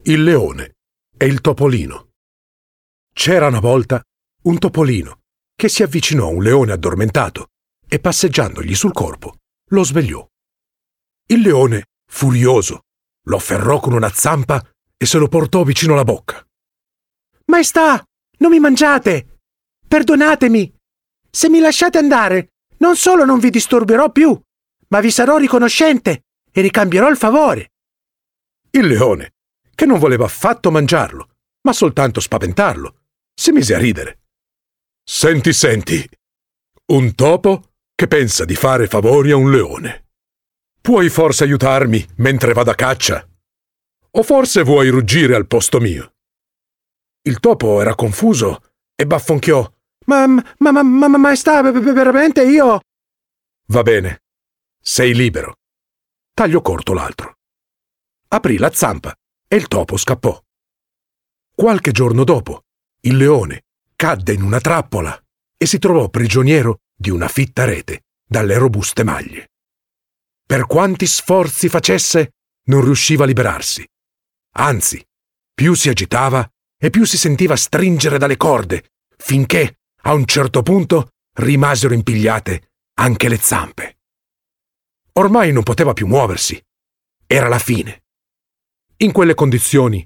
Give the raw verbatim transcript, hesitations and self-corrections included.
Il leone e il topolino. C'era una volta un topolino che si avvicinò a un leone addormentato e, passeggiandogli sul corpo, lo svegliò. Il leone, furioso, lo afferrò con una zampa e se lo portò vicino alla bocca. «Maestà, non mi mangiate! Perdonatemi! Se mi lasciate andare, non solo non vi disturberò più, ma vi sarò riconoscente e ricambierò il favore!» Il leone, che non voleva affatto mangiarlo, ma soltanto spaventarlo, si mise a ridere. «Senti, senti, un topo che pensa di fare favori a un leone. Puoi forse aiutarmi mentre vado a caccia? O forse vuoi ruggire al posto mio?» Il topo era confuso e baffonchiò. Ma, ma, ma, ma, ma maestà, veramente io... «Va bene, sei libero». Tagliò corto l'altro. Aprì la zampa e il topo scappò. Qualche giorno dopo, il leone cadde in una trappola e si trovò prigioniero di una fitta rete dalle robuste maglie. Per quanti sforzi facesse, non riusciva a liberarsi. Anzi, più si agitava e più si sentiva stringere dalle corde, finché, a un certo punto, rimasero impigliate anche le zampe. Ormai non poteva più muoversi. Era la fine. In quelle condizioni